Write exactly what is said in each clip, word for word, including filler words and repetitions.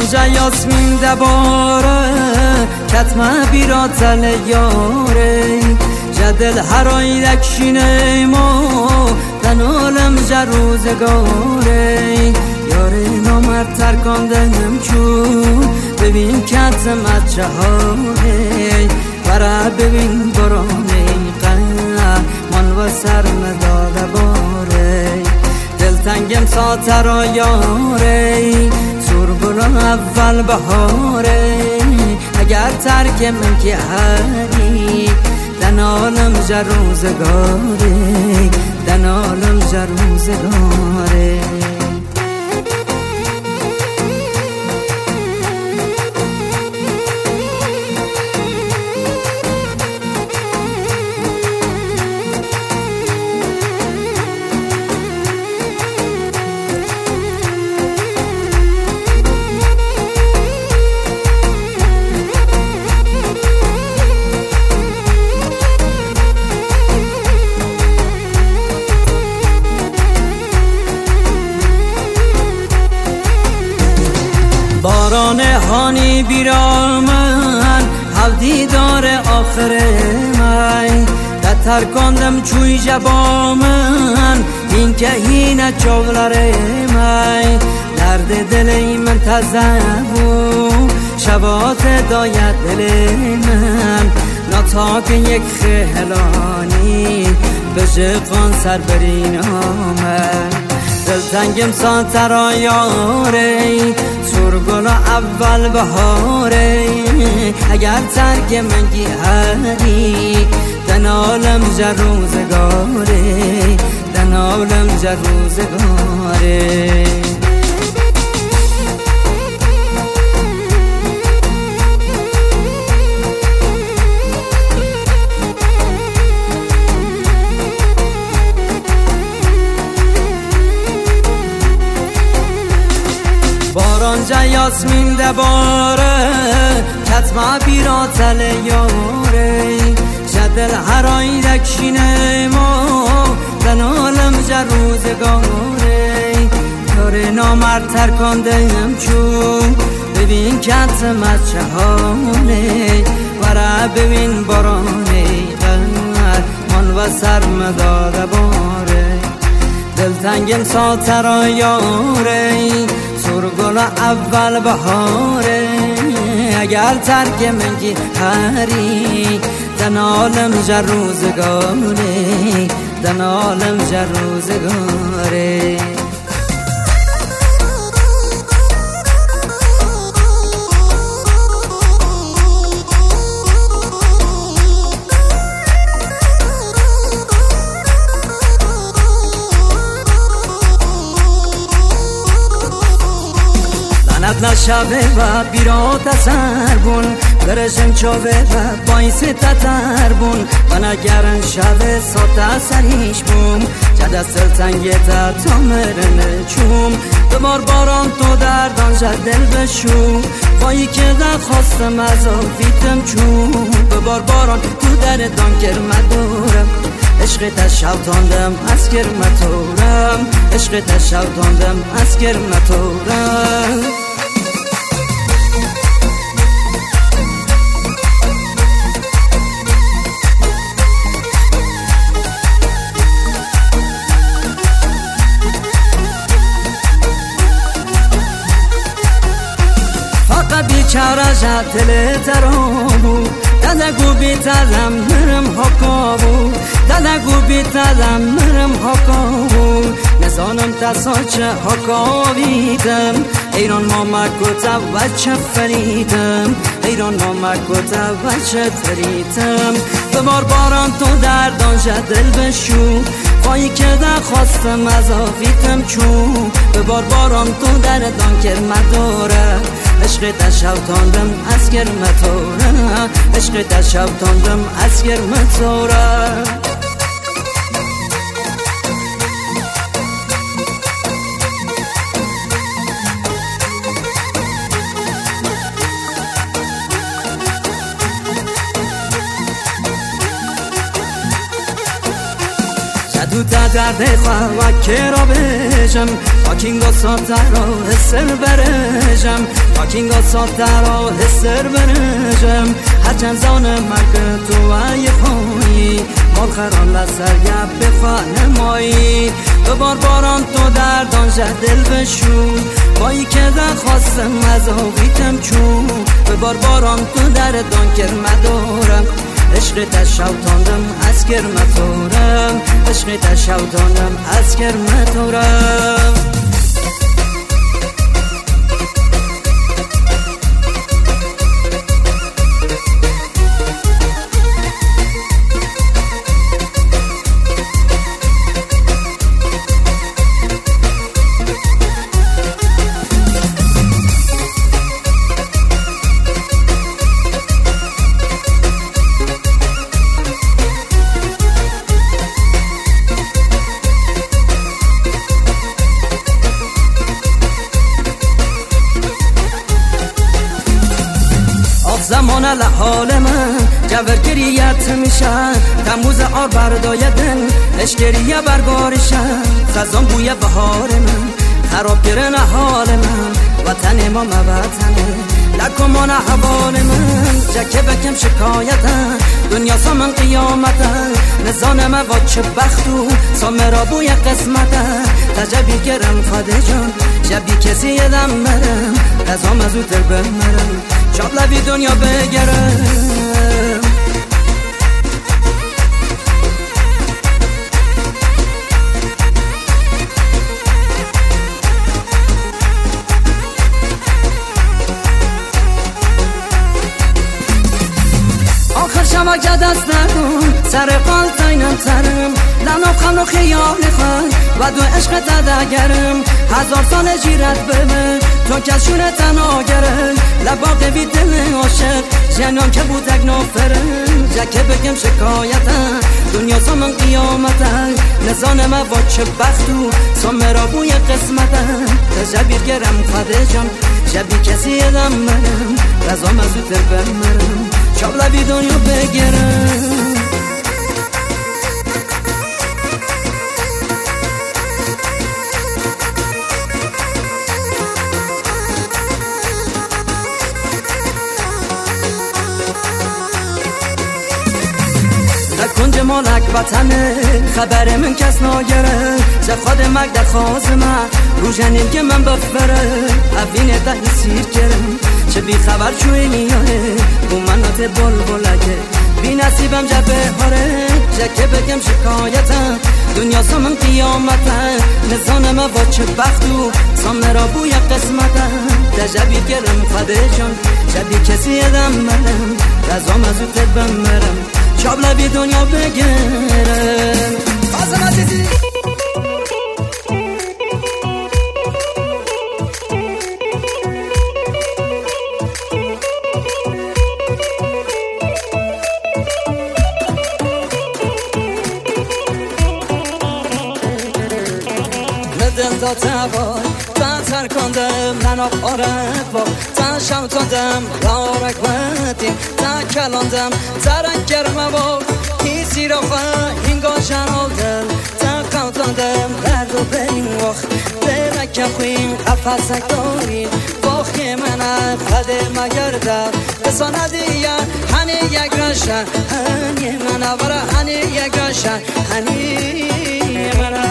بارانجا یاسمین دباره کتمه بیرا تل یاره جدل هرای دکشینه ما تنالم جروزگاره یاره نامرد ترکاندنم چون ببین کتم از جهاره برا ببین برانه قهمان و سرمداد باره دلتنگم ساترا یاره سرگل اول بهاره اگر ترک من که هری دنالم جروزگاره دنالم جروزگاره باران هانی بیرامن هفدی داره آخر من دتر کندم چوی جبامن این که هینه چولاره من درد دلی من تزبو شبات داید دل من نتاک یک خیلانی بجقان سر برین آمن دلتنگم ساترا یاره سرگل اول بهاره اگر ترک من گی هری دنالم جروزگاره دنالم جروزگاره بارانجا یاسمین دباره کتمه بیرا تل یاره جدل هرای دکشینه ما دنالم جروزگاره یاره نامرد ترکاندم چون ببین کتم از چهانه برا ببین بارانه قهرمان و سرمداد باره دلتنگم ساترا یاره سرگل اول بهاره اگر ترک من گی هری دنالم جروزگاره دنالم جروزگاره نشابه و بیرات سر بون برشم چوبه و باعث تتر بون و نگرن شبه ساتا سریش بوم جد سلطنگه تا تامرن چوم دمار باران تو دردان جد دل بشوم وایی که در خواستم از آفیتم چوم ببار باران تو دردان کرم دورم عشق تشوتاندم از کرم تورم عشق تشوتاندم از کرم تورم بیچاره جدل ترابو دادگو بیتدم مرم حکابو دادگو بیتدم مرم حکابو نزانم تساچه حکاویدم ایران مامکو تا وچه فریدم ایران مامکو تا وچه فریدم ببار باران تو دردان جدل بشو وایی که در خواستم از آفیتم چون ببار باران تو دردان کرمه داره عشق تشوتاندم از کرمه توره عشق تشوتاندم از کرمه توره تو تا درد خواه و که را بشم تاکینگا ساته را حسر برشم تاکینگا ساته را حسر برشم هرچند زان مرگ تو ای خویی مال خران لسر گپ بخواه نمایی دوبار باران تو دردان شه دل بشون بایی که دخواستم از آقیتم چون دوبار باران تو دردان کرمدارم عشق تشوتاندم از کرمتورم عشق تشوتاندم از کرمتورم زمان لحال من جورگریت میشن تموز آر بردایدن اشگریه بربارشن خزان بوی بهار من خراب گرن حال من وطن ما موطنه لکمان حوال من جکه بکم شکایتن دنیا سامن قیامتن نزان ما با چه بختو سامرا بوی قسمتن تجبی گرم خاده جان جبی کسی یدم مرم قضام از او تر بمرم شاب لبی دنیا بگرم آخر شما که دست نکن سر قال تاینم ترم لناف خم و خیال خواهی و دو عشق تدگرم هزار سال جیرت بمه تو کشون تناگره لباق بی دل عاشق جنان که بود اگنافرم جکه بگم شکایتن دنیا سامن قیامتن نزان ما با چه بختو سامرا بوی قسمتن تجبیر گرم خاده جان شبی کسی یدم مرم رزام از او تر بمرم شاب لبی دنیا بگرم کنج مالک وطنه خبر من کس ناگره زفاد مگده خواه من رو جنین که من بفره اوینه دهی سیر کرم چه بی خبر چوی نیاره بو منات بول بولگه بی نصیبم جبه هاره جکه بگم شکایتم دنیا سامن قیامتن نزان ما با چه بختو سامرا بوی قسمتن تجبیر گرم خاده جان شبی کسی یدم مرم رزام از او تر بمرم شاب لبی دنیا بگرم بازم عزیزی دل دا تبای تا ترکاندم نناب آرک با تا شمتاندم رارک بدیم تا کلاندم ترک گرمه با کیسی را خواه اینگا جنال دل تا قوتاندم درد و برین وقت برک خویم قفصک داریم باخی من خده مگردم بسانه دیگه هنی یک رشن هنی من برا هنی یک رشن هنی من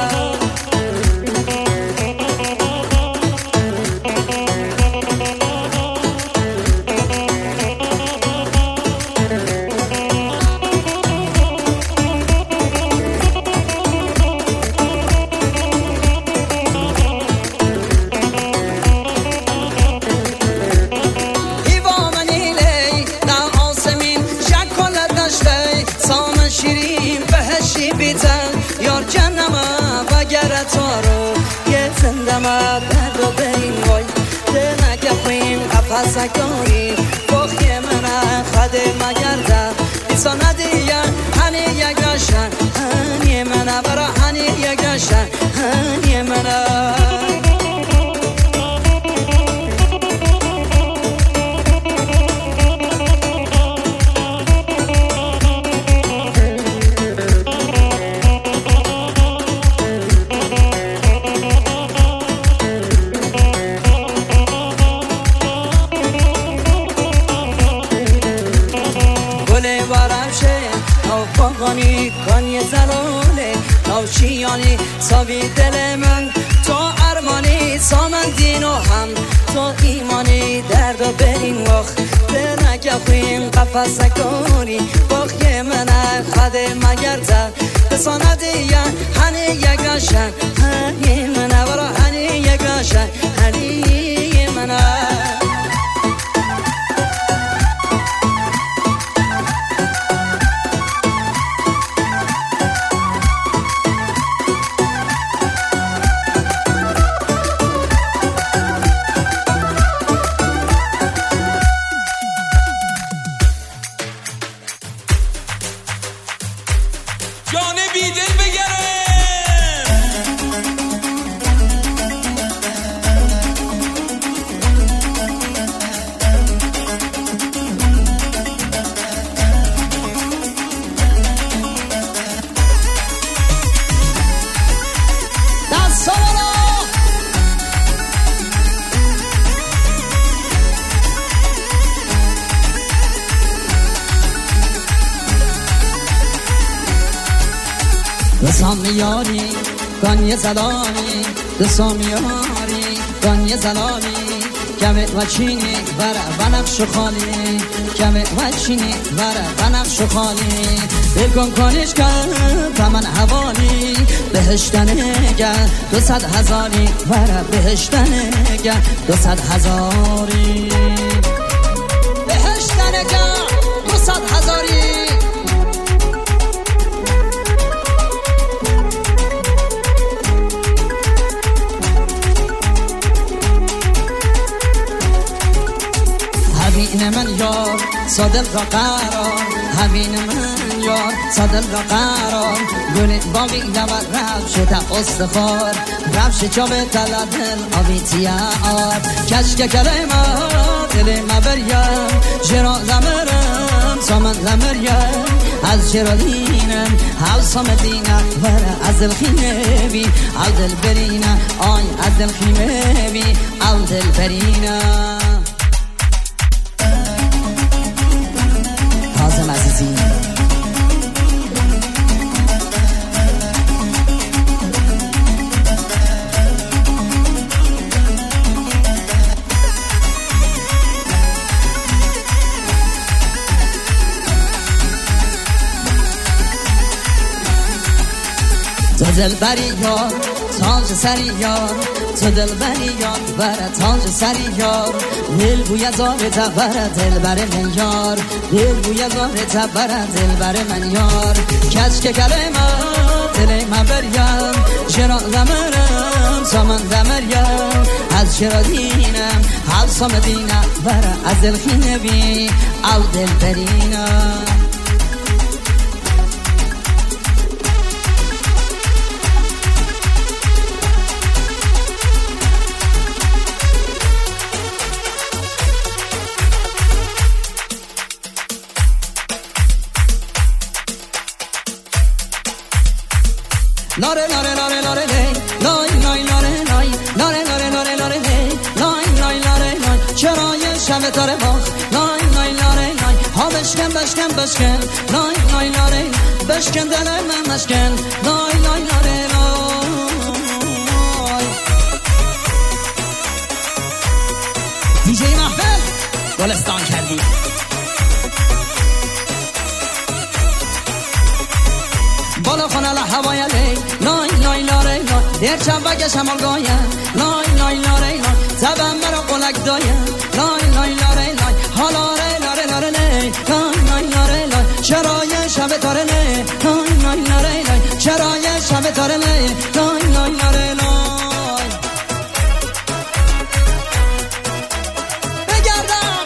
یار جنمه و گرتارو یه زندمه درد و برین وای دلنگه خویم قفصک داریم بخی منه خده مگرده بیسانه دیگه هنی یک رشن هنی منه برا هنی یک رشن هنی منه باغانی کانی زلاله نوشیانی ساوی دل من تو ارمانی سامن دینو هم تو ایمانی درد و برین وقت به نگفین قفص کنی باقی من خده مگر تا بسانده یا هنی یگاشن هنی من برا هنی یگاشن هنی من سامیاری کانی زلالی دو سامیاری کانی زلالی کمه و چینی وره و نقش خالی کمه و چینی وره و نقش خالی بکن کنش کن تمن حوالی بهشتنگه دو صد هزاری وره بهشتنگه دو صد هزاری بهشتنگه دو صد هزاری همین من یار صادل را قرار همین من یار صادل را قرار گل باقی لبر رفش تا استخار رفش چا به تلدل آبیتی آر کشک کلمه دل ما بریم جرا زمرم سامن زمریم از جرا دینم حال سام دینم وره از دل خیمه بی از دل برینم آی از دل خیمه بی از دل برینم کاظم عزیزی تو دل بری یار تاج سری یار تو دل بری یار بره تاج سری یار دل بوی زاره تا بره دل بره من یار دل بوی زاره تا بره دل بره من یار کشک کلمه دل ما بریم چرا زمرم سامن زمریم از چرا دینم حال سام دینم بره از دل خینه بی او دل برینم لاره لاره لاره لاره لای لای لاره لای لاره لاره لاره لاره لای لای لاره لای چرای شب تاره باخ لای لای لاره لای ها بشکن بشکن بشکن لای لای لاره بشکن دل من مشکن لای لای لاره لای دیجی محفل گلستان کردی بالا خانه لحوای لی لای لای لاره لای در چبک شمال گایم لای لای لاره لای زبم مرا قلق دایم لای لای لاره لای حالاره لاره لاره لی لای لای لاره لای چرای شب تاره لی لای لای لاره لای چرای شب تاره لی لای لای لاره لای بگردم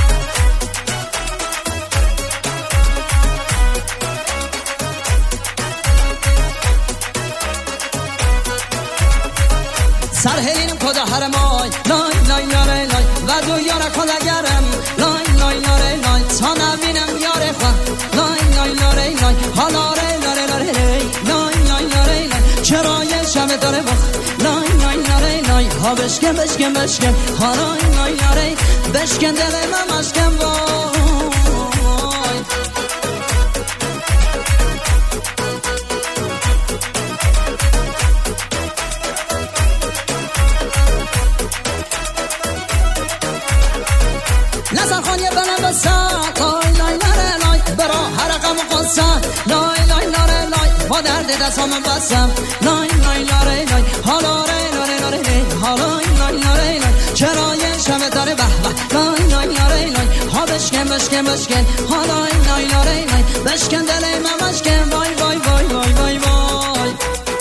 سرهلینم کدا هرمای لای لای لای لای و دو یارا کدا گرم لای لای لای لای تا نبینم یار خوا لای لای لای لای حالاره لاره لاره لای لای لای لای چرای شب داره بخ لای لای لای لای ها بشکن بشکن بشکن حالای لای لای بشکن دل من مشکن وای بسم لای لای لاره لای با درد دستام بسم لای لای لاره لای حالا ره لاره لاره لای حالا لای لاره لای چرای شب داره به به لای لای لاره لای ها بشکن بشکن بشکن حالا لای لاره لای بشکن دل من بشکن وای وای وای وای وای وای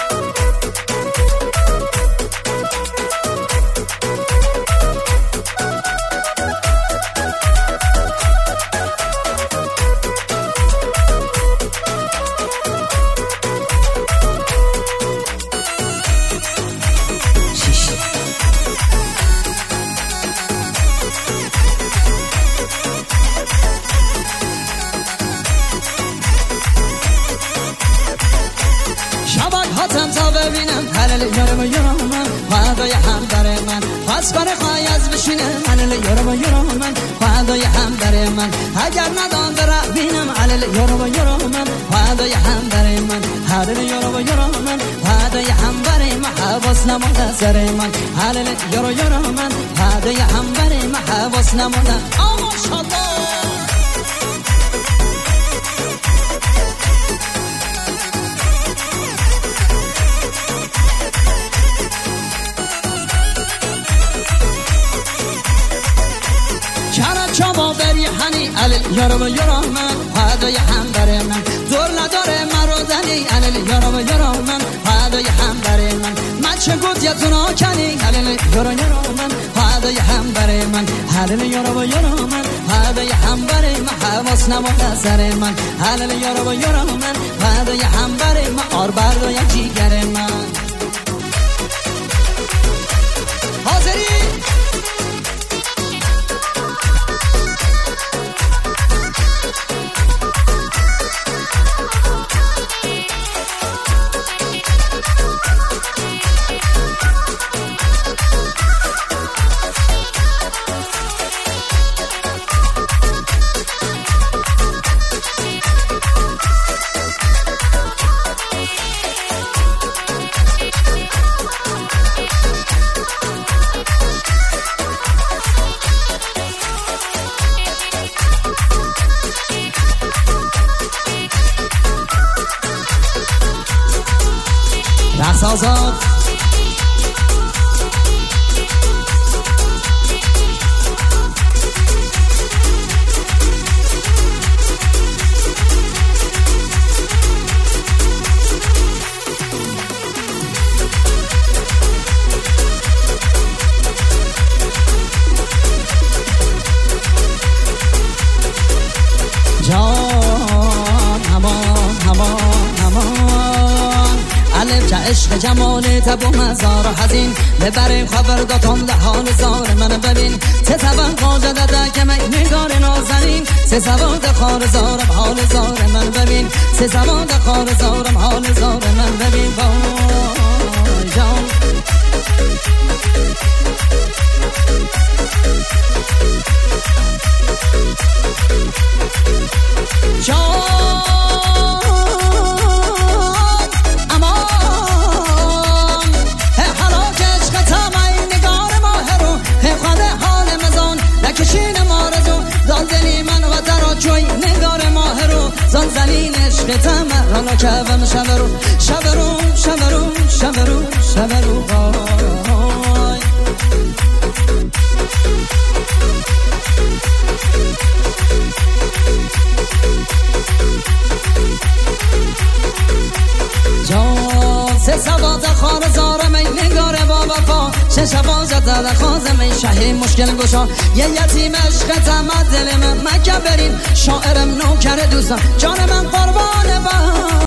هاتم تا ببینم حلل یارم و یارم من فدای هم داره من پس برای خواهی از بشینه حلل یارم و یارم من فدای هم داره من اگر ندان برا بینم حلل یارم و یارم من فدای هم داره من حلل یارم و یارم من فدای هم برای من حواس نمانده سر من حلل یارم و یارم من فدای هم برای من حواس نمانده آما شالله شما بری هنی علی یارم و یارم من فدای هم بره من دور نداره مرا دنی علی یارم و یارم من فدای هم بره من من چه گفت یتونا کنی علی یارم یارم من فدای هم بره من علی یارم و یارم من فدای هم بره من حواس نمانده سر من علی یارم و یارم من فدای هم بره من آر بردای جیگر من حاضری رقص آزاد جان همان همان همان الف چه عشق جمال تب و مزار حزین ببریم خبر داتم لحال زار من ببین سه سبن قاجده ده که من نگار نازنین سه سبن ده خار زارم حال زار من ببین سه سبن ده خار زارم حال زار من ببین وای جان جان امان حلاک عشقتم ای نگار ماه رو خود حال مزان نکشین مارزو دال دلی من و درا جوی نگار ماه رو زان زنین عشقتم رانا کبم شب رو شب رو شب رو شب رو شب رو وای جان سه سبات خار زارم ای نگار با وفا سه سبات در خازم ای شه مشکل گشا یه یتیم عشقتم دل من مکه برین شاعرم نوکر دوستم جان من قربان با